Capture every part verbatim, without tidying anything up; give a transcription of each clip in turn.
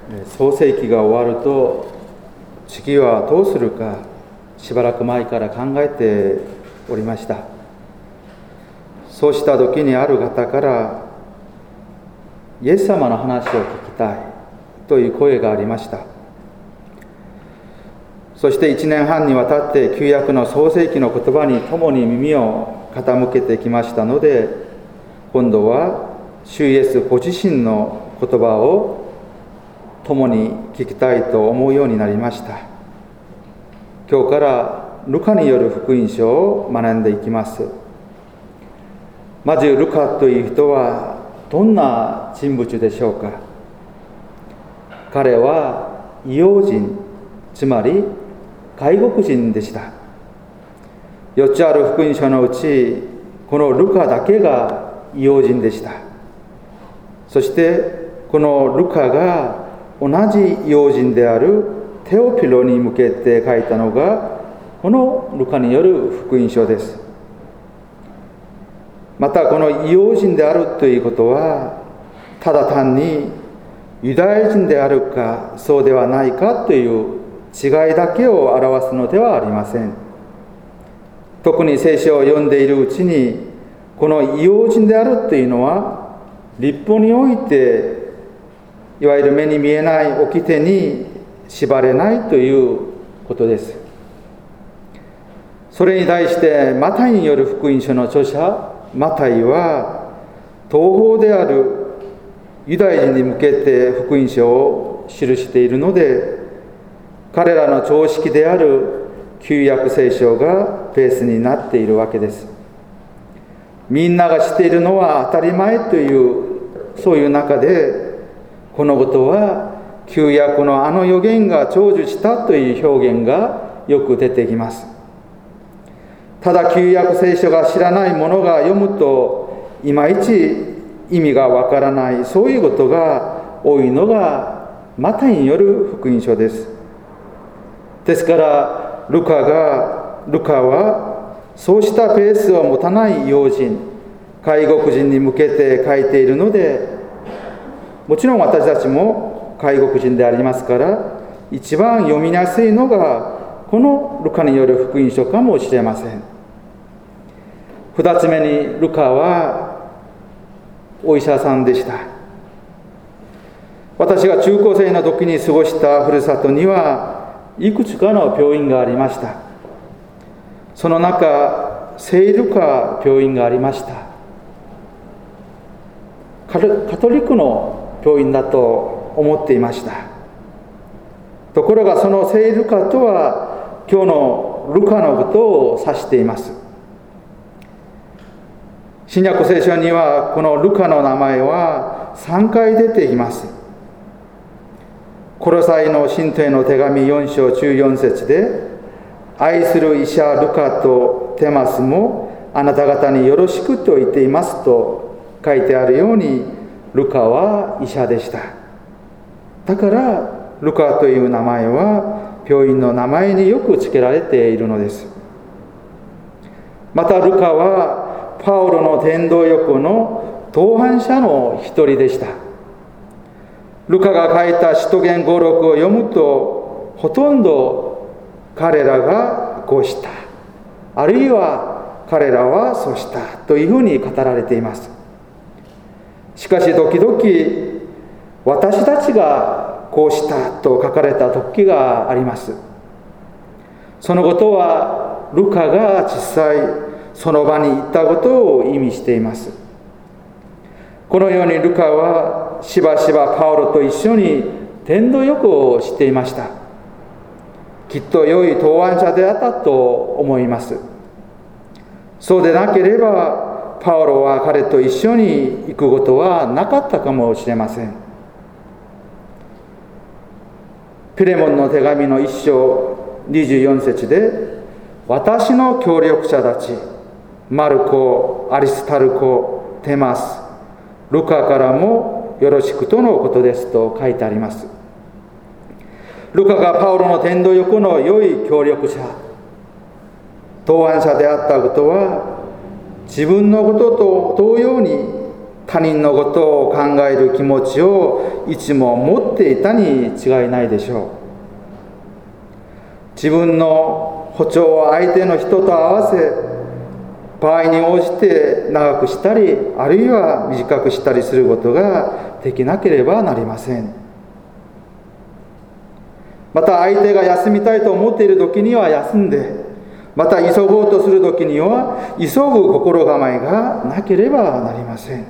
創世記が終わると次はどうするかしばらく前から考えておりました。そうした時にある方からイエス様の話を聞きたいという声がありました。そして一年半にわたって旧約の創世記の言葉に共に耳を傾けてきましたので、今度は主イエスご自身の言葉を共に聞きたいと思うようになりました。今日からルカによる福音書を学んでいきます。まずルカという人はどんな人物でしょうか。彼は異邦人、つまり外国人でした。よっつある福音書のうちこのルカだけが異邦人でした。そしてこのルカが同じ異邦人であるテオピロに向けて書いたのがこのルカによる福音書です。またこの異邦人であるということはただ単にユダヤ人であるかそうではないかという違いだけを表すのではありません。特に聖書を読んでいるうちにこの異邦人であるというのは律法においていわゆる目に見えない掟に縛れないということです。それに対してマタイによる福音書の著者マタイは東方であるユダヤ人に向けて福音書を記しているので、彼らの常識である旧約聖書がベースになっているわけです。みんなが知っているのは当たり前というそういう中で、このことは旧約のあの預言が成就したという表現がよく出てきます。ただ旧約聖書が知らない者が読むといまいち意味がわからない、そういうことが多いのがマタイによる福音書です。ですからルカがルカはそうしたペースを持たない要人、外国人に向けて書いているので、もちろん私たちも外国人でありますから一番読みやすいのがこのルカによる福音書かもしれません。二つ目にルカはお医者さんでした。私が中高生の時に過ごしたふるさとにはいくつかの病院がありました。その中聖ルカ病院がありました。カトリックの病院だと思っていました。ところがその聖ルカとは今日のルカのことを指しています。新約聖書にはこのルカの名前はさんかい出ています。コロサイの信徒への手紙よん章じゅうよん節で、愛する医者ルカとテマスもあなた方によろしくと言っていますと書いてあるように、ルカは医者でした。だからルカという名前は病院の名前によく付けられているのです。またルカはパウロの伝道横の同伴者の一人でした。ルカが書いた使徒言語録を読むとほとんど彼らがこうした、あるいは彼らはそうしたというふうに語られています。しかし時々私たちがこうしたと書かれた時があります。そのことはルカが実際その場に行ったことを意味しています。このようにルカはしばしばパウロと一緒に伝道旅行をしていました。きっと良い同伴者であったと思います。そうでなければパウロは彼と一緒に行くことはなかったかもしれません。ピレモンの手紙の一章にじゅうよん節で、私の協力者たちマルコ、アリスタルコ、テマス、ルカからもよろしくとのことですと書いてあります。ルカがパウロの伝道横の良い協力者、同伴者であったことは自分のことと同様に他人のことを考える気持ちをいつも持っていたに違いないでしょう。自分の歩調を相手の人と合わせ、場合に応じて長くしたり、あるいは短くしたりすることができなければなりません。また相手が休みたいと思っている時には休んで、また急ごうとする時には急ぐ心構えがなければなりません。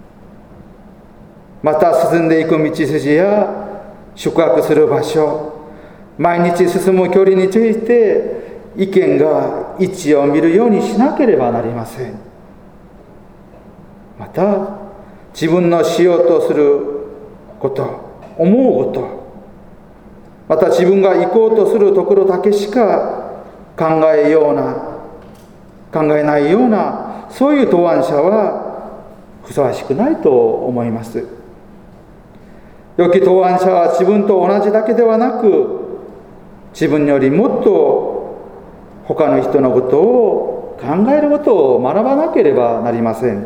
また進んでいく道筋や宿泊する場所、毎日進む距離について意見が一致を見るようにしなければなりません。また自分のしようとすること、思うこと、また自分が行こうとするところだけしか考えような考えないような、そういう答案者はふさわしくないと思います。良き答案者は自分と同じだけではなく、自分よりもっと他の人のことを考えることを学ばなければなりません。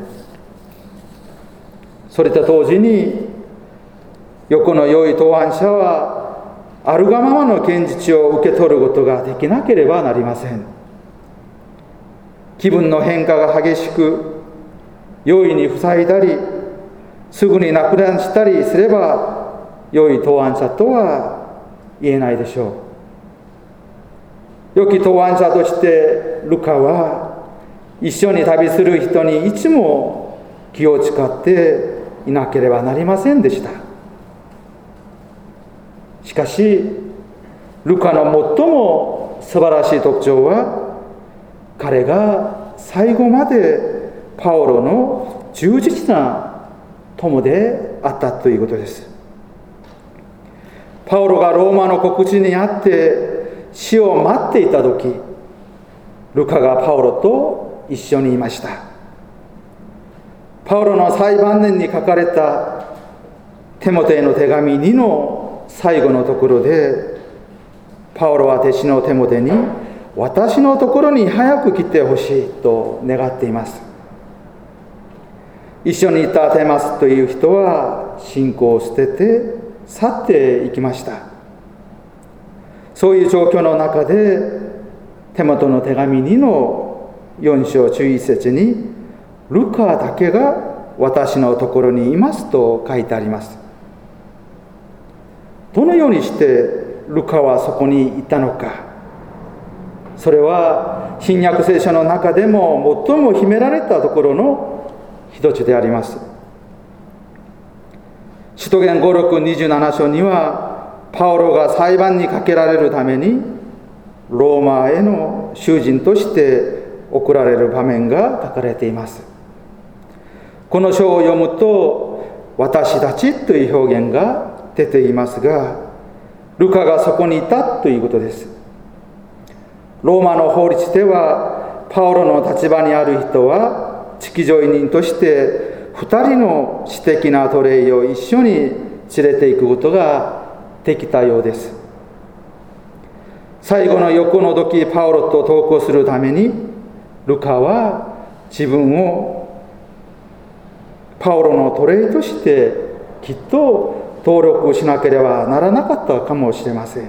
それと同時に、欲の良い答案者はあるがままの現実を受け取ることができなければなりません。気分の変化が激しく、容易に塞いだり、すぐになくなしたりすれば、良い答案者とは言えないでしょう。良き答案者としてルカは、一緒に旅する人にいつも気を使っていなければなりませんでした。しかし、ルカの最も素晴らしい特徴は、彼が最後までパウロの忠実な友であったということです。パウロがローマの国地にあって死を待っていたとき、ルカがパウロと一緒にいました。パウロの最晩年に書かれたテモテへの手紙にの最後のところで、パウロは弟子のテモテに、私のところに早く来てほしいと願っています。一緒にいたテマスという人は信仰を捨てて去っていきました。そういう状況の中で、テモテの手紙にのよん章じゅういち節に、ルカだけが私のところにいますと書いてあります。どのようにしてルカはそこにいたのか。それは新約聖書の中でも最も秘められたところの一つであります。使徒言ご、ろく、にじゅうなな章には、パウロが裁判にかけられるためにローマへの囚人として送られる場面が書かれています。この章を読むと、私たちという表現が出ていますが、ルカがそこにいたということです。ローマの法律では、パウロの立場にある人は付添人としてふたりの私的な奴隷を一緒に連れて行くことができたようです。最後の横の時、パウロと同行するために、ルカは自分をパウロの奴隷としてきっと登録しなければならなかったかもしれません。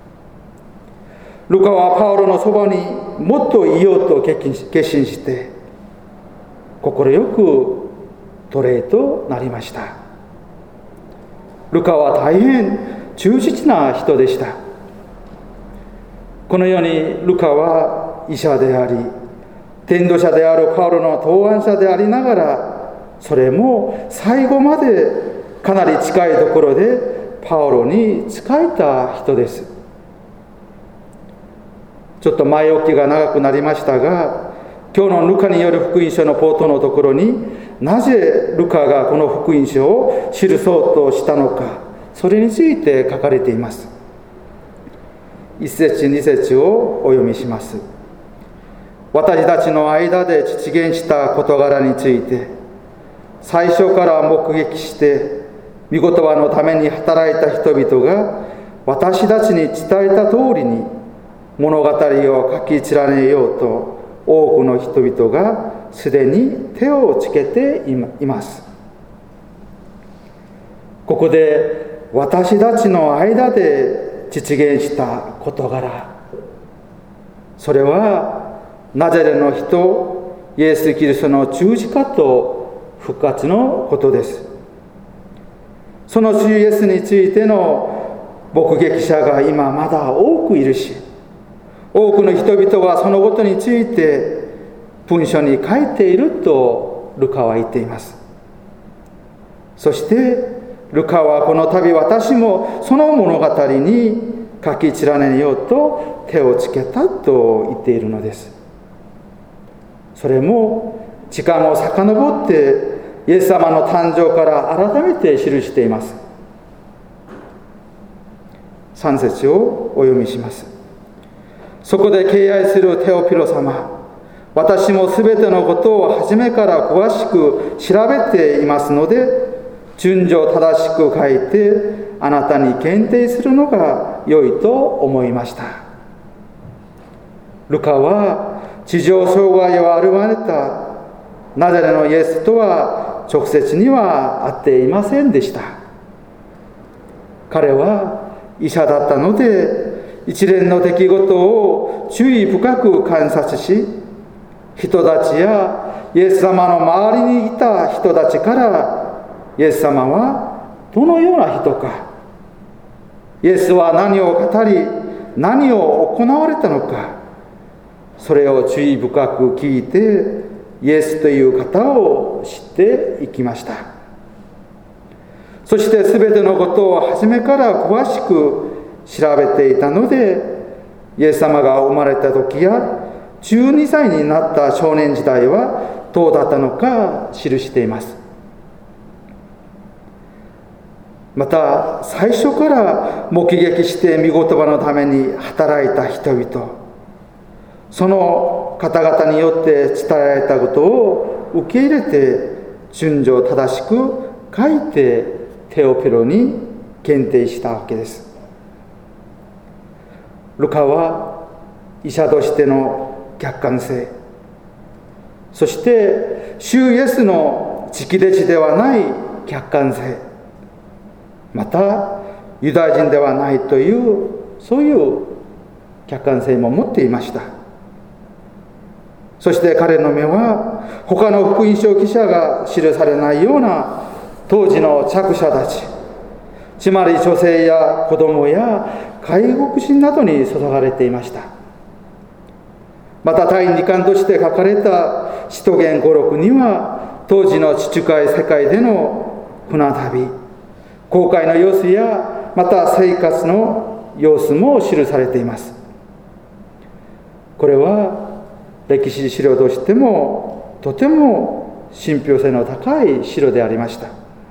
ルカはパウロのそばにもっといようと決心して快く奴隷となりました。ルカは大変忠実な人でした。このようにルカは医者であり、伝道者であるパウロの答案者でありながら、それも最後までかなり近いところでパウロに仕えた人です。ちょっと前置きが長くなりましたが、今日のルカによる福音書のポートのところに、なぜルカがこの福音書を記そうとしたのか、それについて書かれています。一節二節をお読みします。私たちの間で実現した事柄について、最初から目撃して御言葉のために働いた人々が私たちに伝えた通りに物語を書き連ねようと多くの人々がすでに手をつけています。 ここで私たちの間で実現した事柄、それはナザレの人イエス・キリストの十字架と復活のことです。その主イエスについての目撃者が今まだ多くいるし、多くの人々がそのことについて文書に書いているとルカは言っています。そしてルカはこの度私もその物語に書き連ねようと手をつけたと言っているのです。それも時間を遡ってイエス様の誕生から改めて記しています。さん節をお読みします。そこで敬愛するテオピロ様、私もすべてのことを初めから詳しく調べていますので、順序正しく書いてあなたに検定するのが良いと思いました。ルカは地上障害を歩まれたナザレのイエスとは直接には会っていませんでした。彼は医者だったので一連の出来事を注意深く観察し、人たちやイエス様の周りにいた人たちからイエス様はどのような人か、イエスは何を語り何を行われたのか、それを注意深く聞いてイエスという方を知っていきました。そしてすべてのことを初めから詳しく調べていたので、イエス様が生まれた時やじゅうにさいになった少年時代はどうだったのか記しています。また最初から目撃して御言葉のために働いた人々、その方々によって伝えられたことを受け入れて順序正しく書いてテオピロに検定したわけです。ルカは医者としての客観性、そして主イエスの直弟子ではない客観性、またユダヤ人ではないというそういう客観性も持っていました。そして彼の目は他の福音書記者が記されないような当時の着者たち、つまり女性や子供や外国人などに注がれていました。また第二巻として書かれた使徒言語録には当時の地中海世界での船旅、航海の様子やまた生活の様子も記されています。これは歴史資料としてもとても信憑性の高い資料でありました。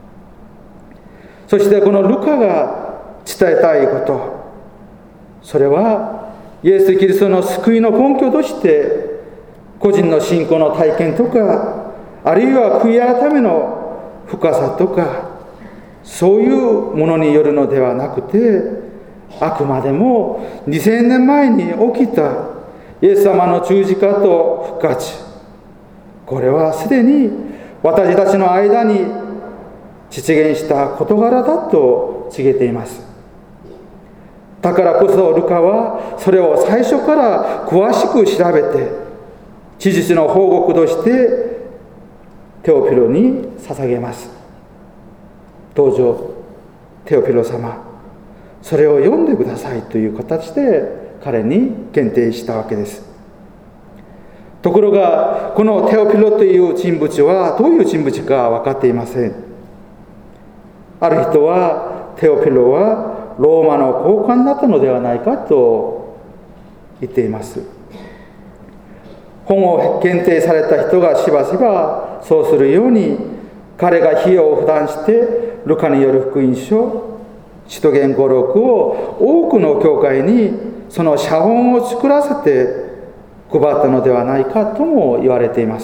そしてこのルカが伝えたいこと、それはイエス・キリストの救いの根拠として個人の信仰の体験とか、あるいは悔い改めの深さとか、そういうものによるのではなくて、あくまでもにせんねんまえに起きたイエス様の十字架と復活、これはすでに私たちの間に実現した事柄だと告げています。だからこそルカはそれを最初から詳しく調べて事実の報告としてテオピロに捧げます。どうぞテオピロ様、それを読んでくださいという形で彼に検定したわけです。ところがこのテオピロという人物はどういう人物か分かっていません。ある人はテオピロはローマの高官だったのではないかと言っています。本を検定された人がしばしばそうするように、彼が費用を負担してルカによる福音書、使徒言語録を多くの教会にその写本を作らせて配ったのではないかとも言われています。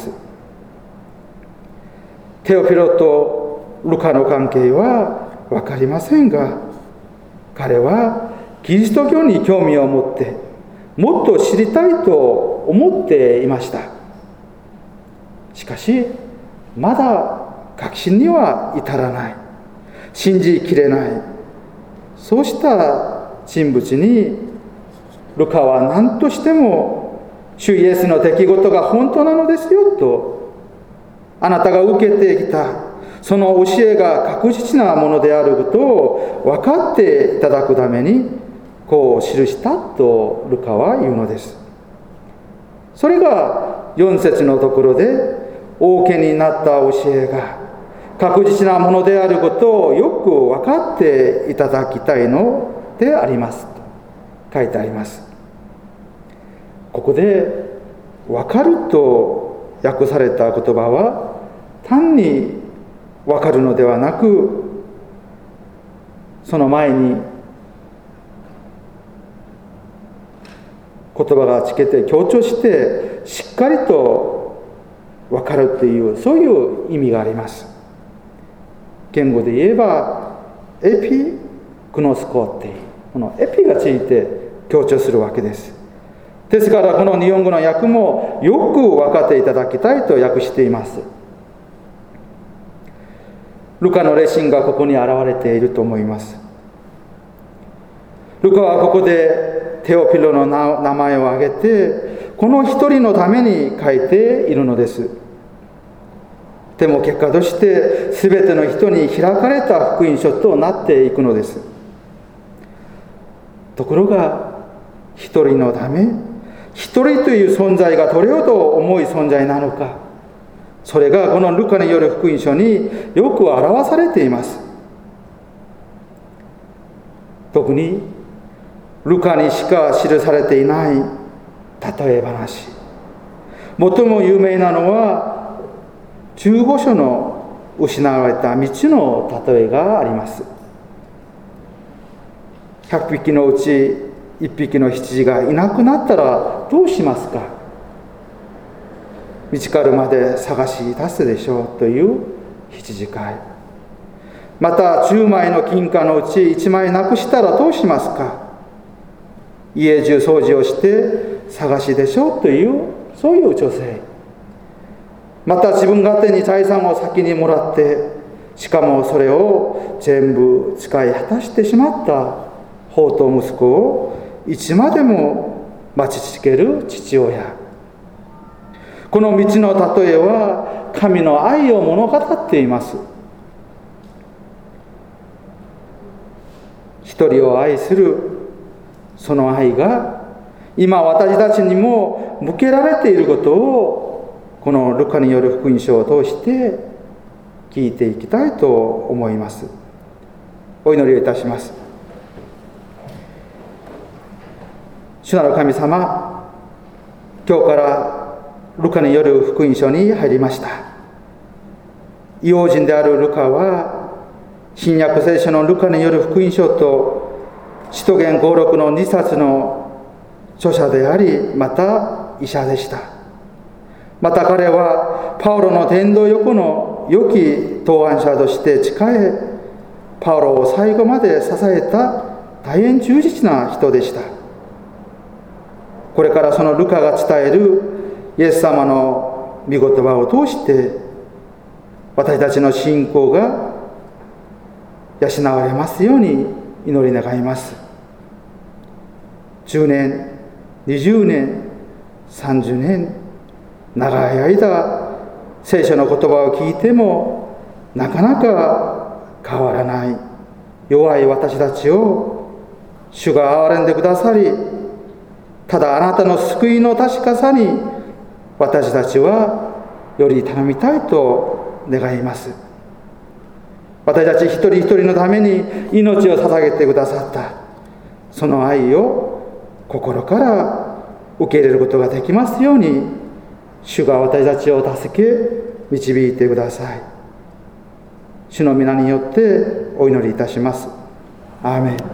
テオピロとルカの関係は分かりませんが、彼はキリスト教に興味を持ってもっと知りたいと思っていました。しかしまだ確信には至らない。 信じきれない、そうした人物にルカは何としても主イエスの出来事が本当なのですよと、あなたが受けてきたその教えが確実なものであることを分かっていただくためにこう記したとルカは言うのです。それがよん節のところで、王家になった教えが確実なものであることをよく分かっていただきたいのでありますと書いてあります。ここで分かると訳された言葉は、単に分かるのではなく、その前に言葉がつけて強調してしっかりと分かるという、そういう意味があります。言語で言えばエピグノスコっていう、このエピがついて強調するわけです。ですからこの日本語の訳もよく分かっていただきたいと訳しています。ルカの熱心がここに現れていると思います。ルカはここでテオピロの名前を挙げて、この一人のために書いているのです。でも結果として全ての人に開かれた福音書となっていくのです。ところが一人のため、一人という存在がどれほど重い存在なのか、それがこのルカによる福音書によく表されています。特にルカにしか記されていない例え話、最も有名なのはじゅうご章の失われた道の例えがあります。ひゃくびきのうちいっぴきの羊がいなくなったらどうしますか。見つかるまで探し出すでしょうという羊飼い。またじゅうまいの金貨のうちいちまいなくしたらどうしますか。家中掃除をして探しでしょうという、そういう女性。また自分勝手に財産を先にもらって、しかもそれを全部使い果たしてしまった放蕩息子をいつまでも待ち続ける父親。この道の例えは神の愛を物語っています。一人を愛するその愛が今私たちにも向けられていることを、このルカによる福音書を通して聞いていきたいと思います。お祈りをいたします。主なる神様、今日からルカによる福音書に入りました。異邦人であるルカは新約聖書のルカによる福音書と使徒言語録のにさつの著者であり、また医者でした。また彼はパウロの伝道横の良き答案者として仕え、パウロを最後まで支えた大変忠実な人でした。これからそのルカが伝えるイエス様の御言葉を通して私たちの信仰が養われますように祈り願います。じゅうねん、にじゅうねん、さんじゅうねん、長い間聖書の言葉を聞いてもなかなか変わらない弱い私たちを主が憐れんでくださり、ただあなたの救いの確かさに私たちはより頼みたいと願います。私たち一人一人のために命を捧げてくださったその愛を心から受け入れることができますように、主が私たちを助け導いてください。主の皆によってお祈りいたします。アーメン。